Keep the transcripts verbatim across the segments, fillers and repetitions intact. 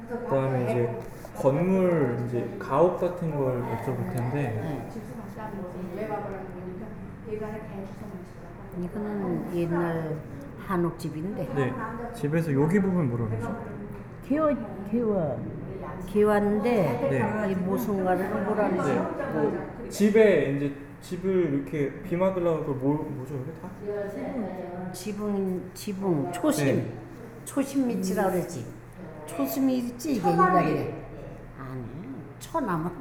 그다음에 이제 건물 이제 가옥 같은 걸 여쭤볼 텐데. 네. 이거는 옛날 한옥집인데. 네. 집에서 여기 부분 뭐라 그러죠? 개화, 개화. 개화인데 네. 이 모순가루는 뭐라 그러지? 네. 뭐 집에 이제 집을 이렇게 비 맞으려고 그걸 뭐, 뭐죠 이게 다? 지붕, 지붕, 초심. 네. 초심 밑이라 그러지. 초심이 있지 이게 인간이. 아니, 초나무.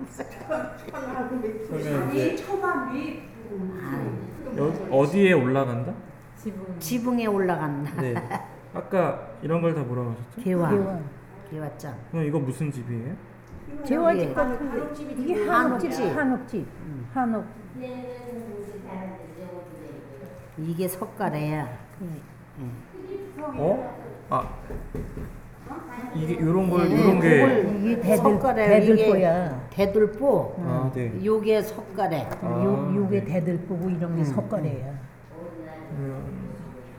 그러면 이제 초반 위 아니, 여, 어디에 올라간다? 지붕. 지붕에 올라간다. 네. 아까 이런 걸 다 뭐라고 하셨죠? 개화. 개화. 개화장. 그럼 이거 무슨 집이에요? 개화집 이게 같은데. 이게 한옥집, 한옥집. 한옥집. 한옥. 이게 석가래야. 어? 아 이게 요런 걸 네, 요런 게 그걸 이게 대들, 석가래, 대들보야. 대들보. 아, 네. 요게 석가래. 아, 요, 요게 네. 대들보고 이런 게 석가래야. 음,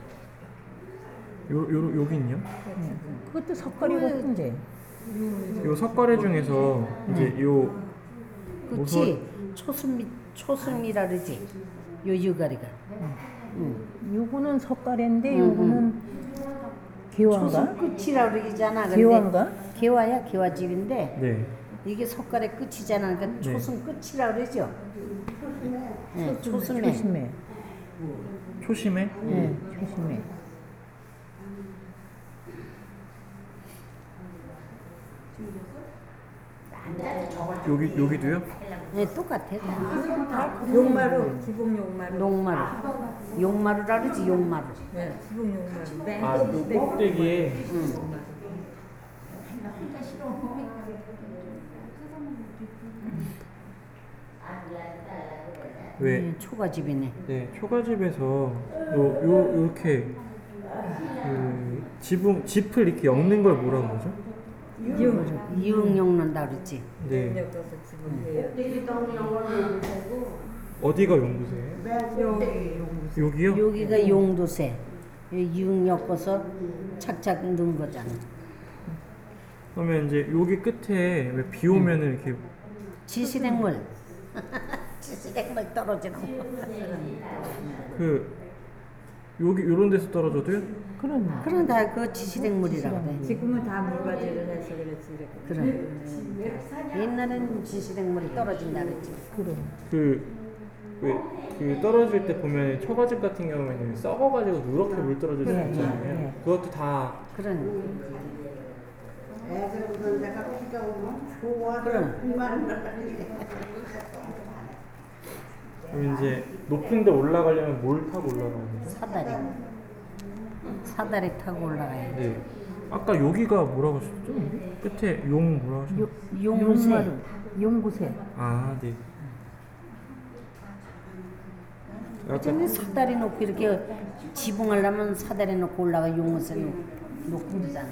요, 요, 여긴요? 그것도 석가래 같은데. 요 석가래 중에서 이제 요 그치? 초순미, 초순미라 그러지. 요 유가리가. 응. 요거는 석가래인데 음, 요거는 개화인가? 초순 끝이라 그러잖아. 근데 개화인가? 개화야, 개화집인데 네. 이게 석가래 끝이잖아. 그러니까 네. 초순 끝이라 그러죠. 네, 초순매. 조심해. 초심에? 네, 조심해. 여기 여기도요? 네, 똑같아. 용마루, 지붕 용마루. 녹마루. 용마루라 그러지, 용마루. 네, 지붕 용마루. 맨 아, 요 끝에. 꼭대기에 응. 왜? 음, 초가집이네. 네, 초가집에서 요, 요, 요렇게 그 지붕, 짚을 이렇게 엮는 걸 뭐라고 그러죠? 이응 엮는다 그러지. 네. 여기서 지붕이에요. 어디가 용구세요? 여기 용무. 여기요? 여기가 용도세. 이응 엮어서 착착 넣은 거잖아. 그러면 이제 여기 끝에 왜 비 오면은 이렇게 지시랭물. 지시랭물 떨어지는 거. 그 여기 요런 데서 떨어져도요? 그럼 그런다 그 지시랭물이라고 그래. 지금은 다 물바지를 해서 그렇지 이렇게. 그래. 옛날에는 지시랭물이 떨어진다 그랬지. 그럼. 그 왜 그 떨어질 때 보면 초가집 같은 경우에는 썩어가지고 누렇게 물 떨어질 수 네, 있잖아요. 네. 그것도 다 그런. 그럼 이제 높은데 올라가려면 뭘 타고 올라가야 돼요? 사다리. 사다리 타고 올라가야 돼. 네. 아까 여기가 뭐라고 하셨죠? 끝에 용 뭐라고 하셨죠? 요, 용세. 용마루. 용구세. 아, 네. 저는 사다리 놓고 이렇게 지붕하려면 사다리 놓고 올라가 용무새 놓고 그러잖아.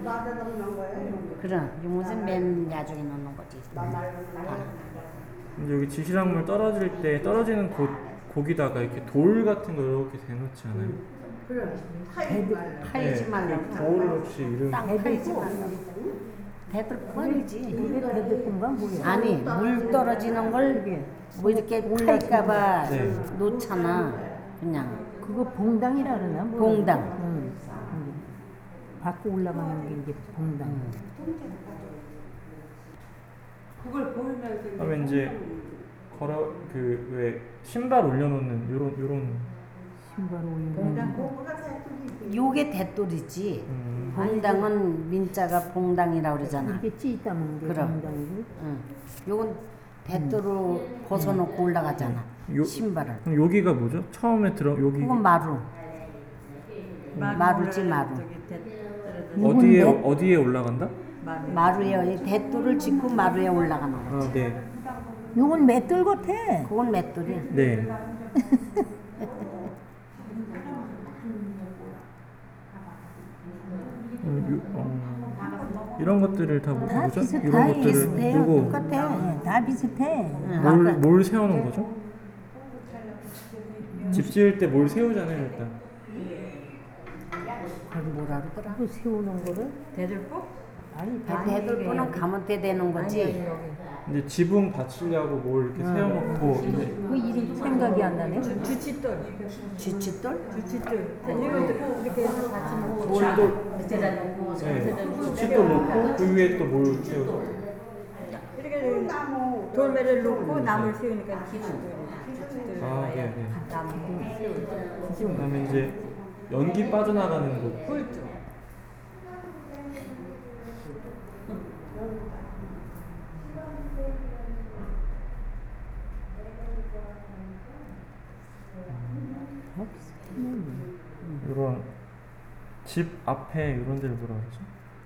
그래, 용무새 맨 야중에 놓는 거지. 아, 근데 여기 지시랑물 떨어질 때 떨어지는 곳 거기다가 이렇게 돌 같은 거 이렇게 대놓지 않아요? 파이지 네, 말라고. 그 돌을 혹시 이름 땅 파이지 말라고. 대들보 아니지. 이게 대들보인가 뭐야? 아니, 물 떨어지는 걸 뭐 이렇게 팔까봐 네. 놓잖아. 그냥. 그거 봉당이라 그러나? 뭐라 봉당. 그러나? 응. 응. 받고 올라가는 게 이제 봉당. 그걸 보이면서 하면 이제 걸어 그 왜 신발 올려놓는 요런 요런 신발 올리는 거. 요게 대돌이지. 음. 봉당은 민자가 봉당이라고 그러잖아. 이렇게 찌 있다는 게 그럼. 봉당이고. 응. 요건 대돌로 벗어놓고 올라가잖아. 요- 신발을. 그럼 여기가 뭐죠? 처음에 들어 여기 그건 마루. 마루지 마루. 어디에 어디에 올라간다? 마루에 이 대돌을 짚고 마루에 올라가는 거. 아, 네. 요건 맷돌 같아. 그건 맷돌이야. 네. 어, 요- 어, 이런 것들을 다 뭐- 다 뭐죠? 비슷해. 이런 다 것들을 비슷해요. 누구 똑같아. 네, 다 비슷해. 응, 뭘, 아까 뭘 세워놓은 거죠? 집 지을 때 뭘 세우잖아요, 일단. 그걸 뭐라 그러더라? 그 세우는 거를 대들보? 아니 해둘 분은 가면 돼 되는 거지. 아니, 여기. 이제 지붕 받치려고 뭘 이렇게 세워놓고 이제 그 이름 생각이 안 나네. 주- 주칫돌. 쥐칫돌? 주칫돌. 이것도 이렇게 해서 같이 먹고. 돌도 밑에다 놓고 네, 칫돌 놓고 그 위에 또 뭘 세워서 이렇게 돌매를 놓고 나무를 세우니까 주칫돌이. 주칫돌이. 아, 네, 네. 나무 세우고. 그다음에 이제 연기 빠져나가는 곳 굴뚝. 이런 집 앞에 이런 데를 뭐라 그러죠?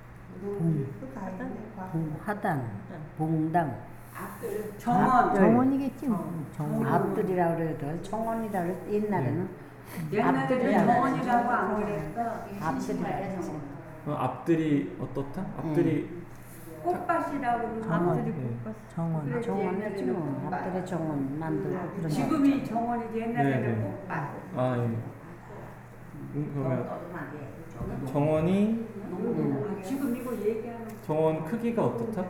봉, 화단, 봉당, 정원. 정원이겠지. 뭐. 정원. 앞들이라 그래도 정원이라 그래 옛날에는 옛날에는 정원이라고 안 그랬어. 앞들이라 그랬지. 어, 앞들이 어떻다? 앞들이 꽃밭이라고 그러고 정원. 앞들이 네. 꽃밭. 정원. 정원이지 뭐 앞들에 정원 만들고 그런 거. 지금이 정원이지 네, 옛날에는 네. 꽃밭. 아 예. 음, 그러면 정원이 아, 지금 이거 얘기하는 정원 크기가 어떻다?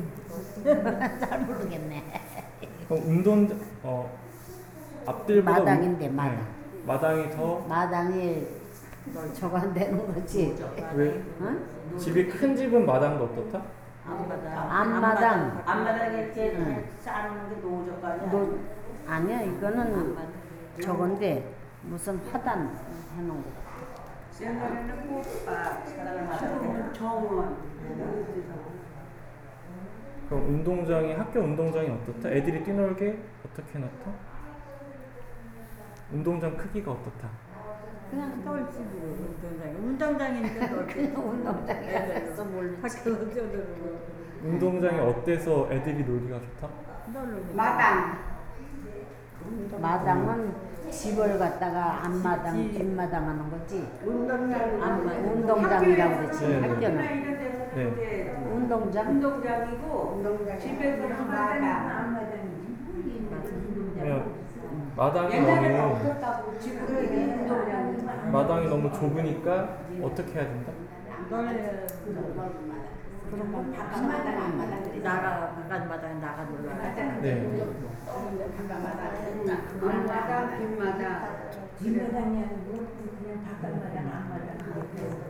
잘 모르겠네. 그럼 운동 어 앞들보다 마당인데, 운- 마당. 네, 마당이 더 마당이 저거 안 되는 거지. 왜? 응? 집이 큰 집은 마당도 어떻다? 앞마당. 앞마당에 이렇게 쌓아놓는 게 노젓가락이야. 노, 아니야 이거는 저건데 무슨 화단 해놓은 거. 옛날에는 꽃밭, 지금은 정원. 그럼 운동장이 학교 운동장이 어떻다? 애들이 뛰놀게 어떻게 놨다? 운동장 크기가 어떻다? 그냥 똘집으로 운동장이. 운동장이니까 똘집. 운동장이 알았어 모르지. 학교 운동장으로. 운동장이 어때서 애들이 놀기가 좋다? 마당. 마당은 집을 갖다가 앞마당, 뒷마당 하는 거지. 운동장. 앞마- 운동장이라고 그러지. 네, 네. 학교는 이런 데서 네. 이제 운동장. 운동장이고 집에서는 마당. 그러면 마당이 옛날에는 너무 없었다고 지금은 운동장이. 마당이 너무 좁으니까 어떻게 해야 된다? 그러면 나가 바깥 마당에 나가 놀라. 네. 앞마당, 뒷마당. 뒷마당이 아니고 그냥 바깥마당, 앞마당.